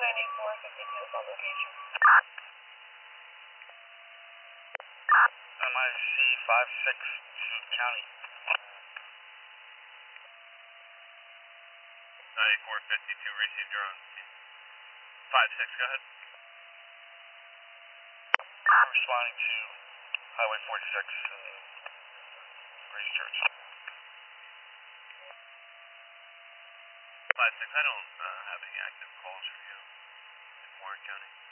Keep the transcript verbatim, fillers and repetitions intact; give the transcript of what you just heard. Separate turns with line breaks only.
ninety-four fifty-two is on location.
M I C five six two County.
ninety-four fifty-two, received your own. five six, go ahead.
I'm responding to Highway forty-six, uh, Grace Church.
five six, I don't uh, have any active calls for you in Warren County.